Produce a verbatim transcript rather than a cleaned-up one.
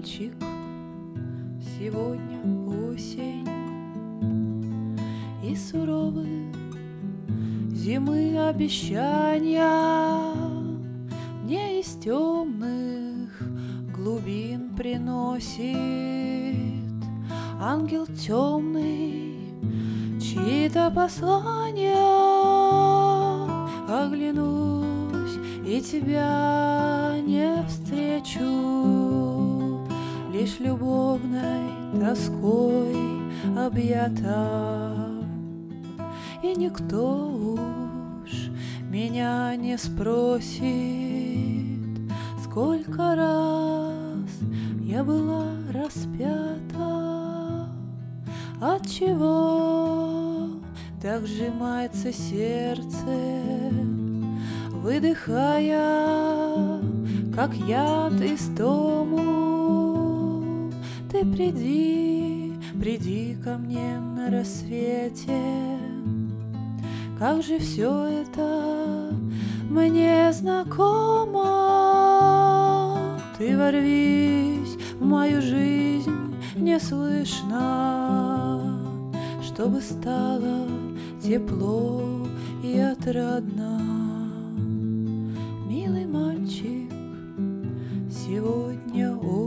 мальчик, сегодня осень, и суровы зимы обещания мне из темных глубин приносит ангел темный чьи-то послания. Оглянусь и тебя не встречу, лишь любовной тоской объята, и никто уж меня не спросит, сколько раз я была распята. Отчего так сжимается сердце, выдыхая, как яд истому? Ты приди, приди ко мне на рассвете. Как же все это мне знакомо. Ты ворвись в мою жизнь неслышно, чтобы стало тепло и отрадно. Милый мальчик, сегодня